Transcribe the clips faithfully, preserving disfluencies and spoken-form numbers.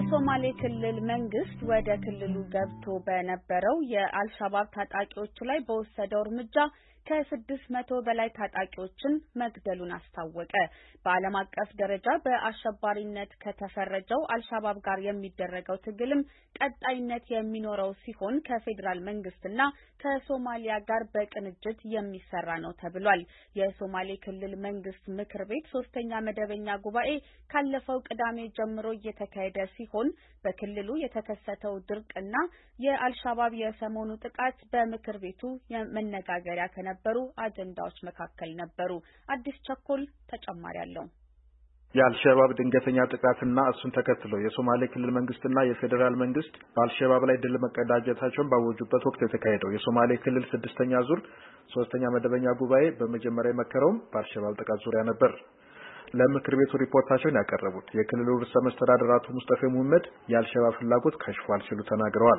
የሶማሌ ክልል መንግስት ወደ ክልሉ ገብቶ በነበረው የአልሻባብ ታጣቂዎች ላይ በወሰደው እርምጃ ከስድስት መቶ በላይ ታጣቂዎችን መግደሉን አስታወቀ። በዓለም አቀፍ ደረጃ በአሸባሪነት ከተፈረጀው አልሻባብ ጋር የሚደረገው ትግልም ቀጣይነት የሚኖረው ሲሆን ከፌዴራል መንግስትና ከሶማሊያ ጋር በቅንጅት የሚሰራ ነው ተብሏል። የሶማሌ ክልል መንግስት ምክር ቤት ሶስተኛ መደበኛ ጉባኤ ካለፈው ቅዳሜ ጀምሮ እየተካሄደ ሲሆን በክልሉ የተከሰተው ድርቅና የአልሻባብ የሰሞኑ ጥቃት በምክር ቤቱ የመነጋገሪያ ከነበሩ አጀንዳዎች መካከል ነበሩ። አዲስ ቸኮል ተጨማሪ አለው። የአልሸባብ ድንገተኛ ጥቃትና እሱን ተከትሎ የሶማሌ ክልል መንግስትና የፌዴራል መንግስት በአልሸባብ ላይ ድል መቀዳጀታቸውን ባወጁበት ወቅት የተካሄደው የሶማሌ ክልል ስድስተኛ ዙር ሶስተኛ መደበኛ ጉባኤ በመጀመሪያ የመከረውም በአልሸባብ ጥቃት ዙሪያ ነበር። ለምክር ቤቱ ሪፖርታቸውን ያቀረቡት የክልሉ ርዕሰ መስተዳድር አቶ ሙስጠፌ ሙሐመድ የአልሸባብ ፍላጎት ከሽፏል ሲሉ ተናግረዋል።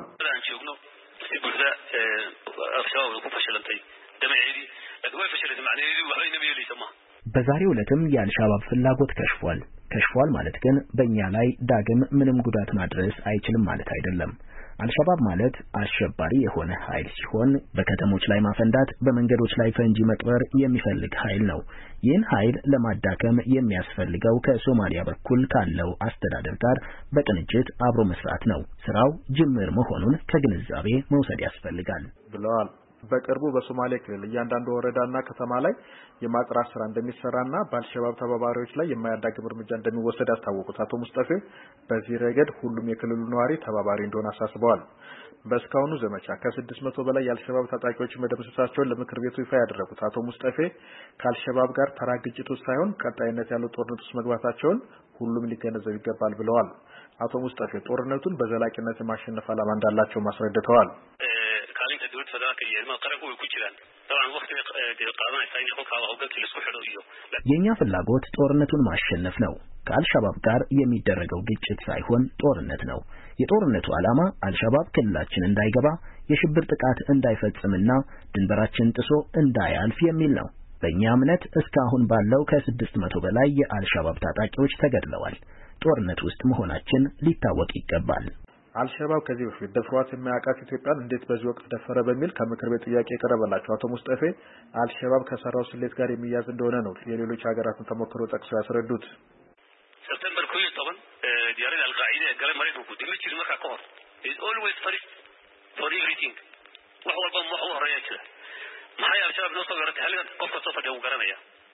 በዛሬው ዕለትም የአልሻባብ ፍላጎት ከሽፏል። ከሽፏል ማለት ግን በእኛ ላይ ዳግም ምንም ጉዳት ማድረስ አይችልም ማለት አይደለም። አልሻባብ ማለት አሸባሪ የሆነ ኃይል ሲሆን በከተሞች ላይ ማፈንዳት፣ በመንገዶች ላይ ፈንጂ መቅበር የሚፈልግ ኃይል ነው። ይህን ኃይል ለማዳከም የሚያስፈልገው ከሶማሊያ በኩል ካለው አስተዳደር ጋር በቅንጅት አብሮ መስራት ነው። ስራው ጅምር መሆኑን ከግንዛቤ መውሰድ ያስፈልጋል ብለዋል። በቅርቡ በሶማሌ ክልል እያንዳንዱ ወረዳና ከተማ ላይ የማጥራት ስራ እንደሚሰራና በአልሸባብ ተባባሪዎች ላይ የማያዳግም እርምጃ እንደሚወሰድ ያስታወቁት አቶ ሙስጠፌ በዚህ ረገድ ሁሉም የክልሉ ነዋሪ ተባባሪ እንደሆነ አሳስበዋል። በእስካሁኑ ዘመቻ ከስድስት መቶ በላይ የአልሸባብ ታጣቂዎች መደምሰሳቸውን ለምክር ቤቱ ይፋ ያደረጉት አቶ ሙስጠፌ ከአልሸባብ ጋር ተራ ግጭት ውስጥ ሳይሆን ቀጣይነት ያለው ጦርነት ውስጥ መግባታቸውን ሁሉም ሊገነዘብ ይገባል ብለዋል። አቶ ሙስጠፌ ጦርነቱን በዘላቂነት የማሸነፍ ዓላማ እንዳላቸው ማስረድተዋል። የኛ ፍላጎት ጦርነቱን ማሸነፍ ነው። ከአልሻባብ ጋር የሚደረገው ግጭት ሳይሆን ጦርነት ነው። የጦርነቱ ዓላማ አልሻባብ ክልላችን እንዳይገባ፣ የሽብር ጥቃት እንዳይፈጽምና ድንበራችን ጥሶ እንዳያልፍ የሚል ነው። በእኛ እምነት እስካሁን ባለው ከስድስት መቶ በላይ የአልሻባብ ታጣቂዎች ተገድለዋል። ጦርነት ውስጥ መሆናችን ሊታወቅ ይገባል። አልሸባብ ከዚህ በፊት ደፍሯት የማያውቃት ኢትዮጵያን እንዴት በዚህ ወቅት ደፈረ በሚል ከምክር ቤት ጥያቄ የቀረበላቸው አቶ ሙስጠፌ አልሸባብ ከሰራው ስሌት ጋር የሚያዝ እንደሆነ ነው የሌሎች ሀገራትን ተሞክሮ ጠቅሰው ያስረዱት። ሰፕቴምበር ኩይ ጠበን ዲያሪን አልቃኢዳ ገረ መሬት ነው ዲምቺ ዝመካ ኮር is always first for everything وهو الضم وهو رياته ما هي الشباب نص غرت هل قف صف ደው ገረመያ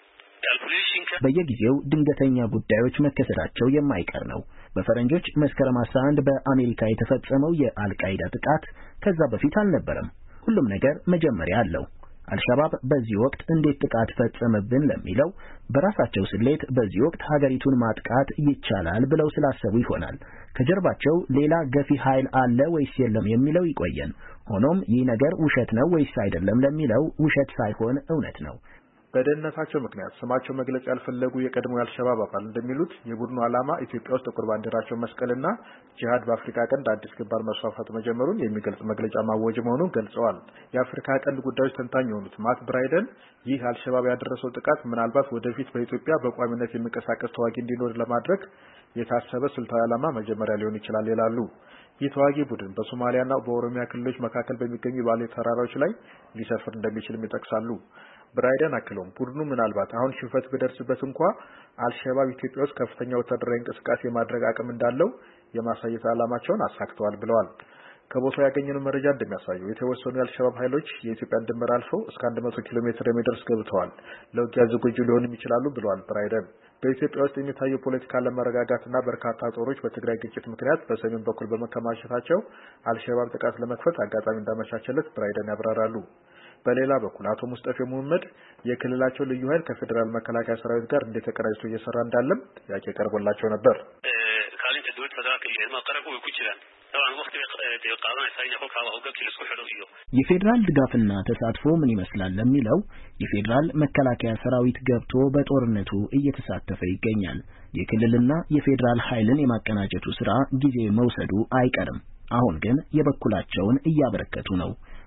በየጊዜው ድንገተኛ ጉዳዮች መከሰታቸው የማይቀር ነው። በፈረንጆች መስከረም አስራ አንድ በአሜሪካ የተፈጸመው የአልቃይዳ ጥቃት ከዛ በፊት አልነበረም። ሁሉም ነገር መጀመሪያ አለው። አልሻባብ በዚህ ወቅት እንዴት ጥቃት ፈጸመብን ለሚለው በራሳቸው ስሌት በዚህ ወቅት ሀገሪቱን ማጥቃት ይቻላል ብለው ስላሰቡ ይሆናል። ከጀርባቸው ሌላ ገፊ ኃይል አለ ወይስ የለም የሚለው ይቆየን። ሆኖም ይህ ነገር ውሸት ነው ወይስ አይደለም ለሚለው ውሸት ሳይሆን እውነት ነው። በደህንነታቸው ምክንያት ስማቸው መግለጽ ያልፈለጉ የቀድሞ የአልሸባብ አባል እንደሚሉት የቡድኑ ዓላማ ኢትዮጵያ ውስጥ ጥቁር ባንዲራቸው መስቀልና ጂሃድ በአፍሪካ ቀንድ አዲስ ግንባር መስፋፋት መጀመሩን የሚገልጽ መግለጫ ማወጅ መሆኑን ገልጸዋል። የአፍሪካ ቀንድ ጉዳዮች ተንታኝ የሆኑት ማት ብራይደን ይህ አልሸባብ ያደረሰው ጥቃት ምናልባት ወደፊት በኢትዮጵያ በቋሚነት የሚንቀሳቀስ ተዋጊ እንዲኖር ለማድረግ የታሰበ ስልታዊ ዓላማ መጀመሪያ ሊሆን ይችላል ይላሉ። ይህ ተዋጊ ቡድን በሶማሊያና በኦሮሚያ ክልሎች መካከል በሚገኙ ባሌ ተራራዎች ላይ ሊሰፍር እንደሚችልም ይጠቅሳሉ። ብራይደን አክሎም ቡድኑ ምናልባት አሁን ሽንፈት ቢደርስበት እንኳ አልሸባብ ኢትዮጵያ ውስጥ ከፍተኛ ወታደራዊ እንቅስቃሴ የማድረግ አቅም እንዳለው የማሳየት ዓላማቸውን አሳክተዋል ብለዋል። ከቦታው ያገኘነው መረጃ እንደሚያሳየው የተወሰኑ የአልሸባብ ኃይሎች የኢትዮጵያን ድንበር አልፈው እስከ መቶ ኪሎ ሜትር የሚደርስ ገብተዋል፣ ለውጊያ ዝግጁ ሊሆኑም ይችላሉ ብለዋል ብራይደን። በኢትዮጵያ ውስጥ የሚታየው ፖለቲካ ለመረጋጋትና በርካታ ጦሮች በትግራይ ግጭት ምክንያት በሰሜን በኩል በመከማቸታቸው አልሸባብ ጥቃት ለመክፈት አጋጣሚ እንዳመቻቸለት ብራይደን ያብራራሉ። በሌላ በኩል አቶ ሙስጠፌ ሙሐመድ የክልላቸው ልዩ ኃይል ከፌዴራል መከላከያ ሰራዊት ጋር እንዴት ተቀናጅቶ እየሰራ እንዳለም ጥያቄ ቀርቦላቸው ነበር። ካሊን ተዶት ፈዳክ የማቀረቁ ይችላል طبعا وقت የቃና ሳይነው ካባው ገብት ለስኩ ነው። የፌዴራል ድጋፍና ተሳትፎ ምን ይመስላል ለሚለው የፌዴራል መከላከያ ሰራዊት ገብቶ በጦርነቱ እየተሳተፈ ይገኛል። የክልልና የፌዴራል ኃይልን የማቀናጀቱ ስራ ጊዜ መውሰዱ አይቀርም። አሁን ግን የበኩላቸውን እያበረከቱ ነው።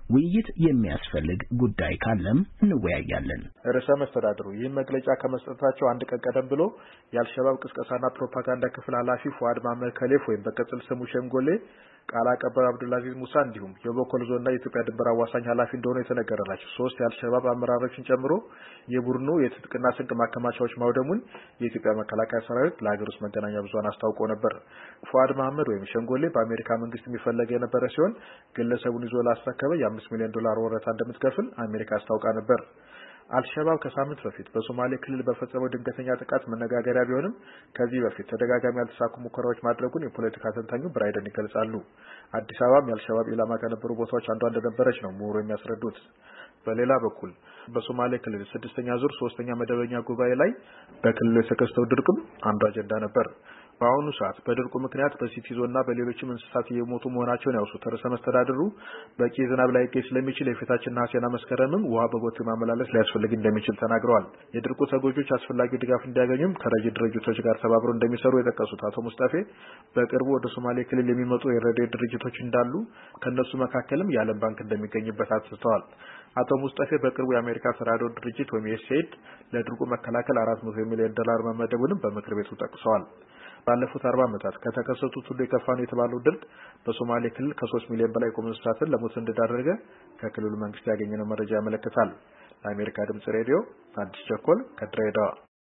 ውይይት የሚያስፈልግ ጉዳይ ካለም እንወያያለን። ርዕሰ መስተዳድሩ ይህን መግለጫ ከመስጠታቸው አንድ ቀን ቀደም ብሎ የአልሸባብ ቅስቀሳና ፕሮፓጋንዳ ክፍል ኃላፊ ፉአድ መሐመድ ከሌፍ ወይም በቅጽል ስሙ ሸምጎሌ፣ ቃል አቀባዩ አብዱልአዚዝ ሙሳ እንዲሁም የቦኮል ዞንና የኢትዮጵያ ድንበር አዋሳኝ ኃላፊ እንደሆነ የተነገረላቸው ሶስት የአልሸባብ አመራሮችን ጨምሮ የቡድኑ የትጥቅና ስንቅ ማከማቻዎች ማውደሙን የኢትዮጵያ መከላከያ ሰራዊት ለሀገር ውስጥ መገናኛ ብዙሃን አስታውቆ ነበር። ፉአድ መሐመድ ወይም ሸምጎሌ በአሜሪካ መንግስት የሚፈለግ የነበረ ሲሆን ግለሰቡን ይዞ ላስረከበ የአምስት ሚሊዮን ዶላር ወረታ እንደምትከፍል አሜሪካ አስታውቃ ነበር። አልሸባብ ከሳምንት በፊት በሶማሌ ክልል በፈጸመው ድንገተኛ ጥቃት መነጋገሪያ ቢሆንም ከዚህ በፊት ተደጋጋሚ ያልተሳኩ ሙከራዎች ማድረጉን የፖለቲካ ተንታኙ ብራይደን ይገልጻሉ። አዲስ አበባም የአልሸባብ ኢላማ ከነበሩ ቦታዎች አንዷ እንደነበረች ነው ምሁሩ የሚያስረዱት። በሌላ በኩል በሶማሌ ክልል ስድስተኛ ዙር ሶስተኛ መደበኛ ጉባኤ ላይ በክልሉ የተከሰተው ድርቅም አንዱ አጀንዳ ነበር። በአሁኑ ሰዓት በድርቁ ምክንያት በሲቲ ዞንና በሌሎችም እንስሳት እየሞቱ መሆናቸውን ያውሱት ርዕሰ መስተዳድሩ በቂ ዝናብ ላይገኝ ስለሚችል የፊታችን ነሐሴና መስከረምም ውሃ በቦቴ ማመላለስ ሊያስፈልግ እንደሚችል ተናግረዋል። የድርቁ ተጎጆች አስፈላጊው ድጋፍ እንዲያገኙም ከረጂ ድርጅቶች ጋር ተባብረው እንደሚሰሩ የጠቀሱት አቶ ሙስጠፌ በቅርቡ ወደ ሶማሌ ክልል የሚመጡ የረድኤት ድርጅቶች እንዳሉ ከነሱ መካከልም የዓለም ባንክ እንደሚገኝበት አስታውቀዋል። አቶ ሙስጠፌ በቅርቡ የአሜሪካ ተራድኦ ድርጅት ወይም ዩኤስኤይድ ለድርቁ መከላከል አራት መቶ ሚሊዮን ዶላር መመደቡንም በምክር ቤቱ ጠቅሰዋል። ባለፉት አርባ ዓመታት ከተከሰቱት ሁሉ የከፋ ነው የተባለው ድርቅ በሶማሌ ክልል ከሶስት ሚሊዮን በላይ ቁም እንስሳትን ለሞት እንደዳረገ ከክልሉ መንግስት ያገኘነው መረጃ ያመለክታል። ለአሜሪካ ድምጽ ሬዲዮ አዲስ ቸኮል ከድሬዳዋ